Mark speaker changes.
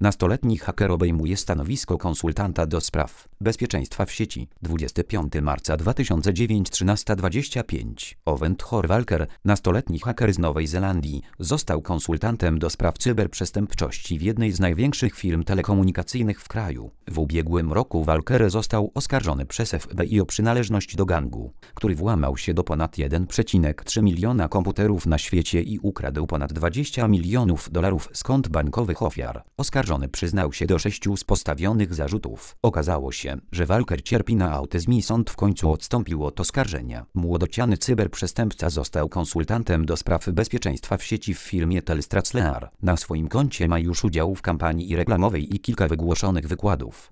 Speaker 1: Nastoletni haker obejmuje stanowisko konsultanta do spraw bezpieczeństwa w sieci. 25 marca 2009 13:25. Owen Thor-Walker, nastoletni haker z Nowej Zelandii, został konsultantem do spraw cyberprzestępczości w jednej z największych firm telekomunikacyjnych w kraju. W ubiegłym roku Walker został oskarżony przez FBI o przynależność do gangu, który włamał się do ponad 1,3 miliona komputerów na świecie i ukradł ponad $20 milionów z kont bankowych ofiar. Oskarżony przyznał się do 6 z postawionych zarzutów. Okazało się, że Walker cierpi na autyzm i sąd w końcu odstąpił od oskarżenia. Młodociany cyberprzestępca został konsultantem do spraw bezpieczeństwa w sieci w firmie Telstra. Na swoim koncie ma już udział w kampanii reklamowej i kilka wygłoszonych wykładów.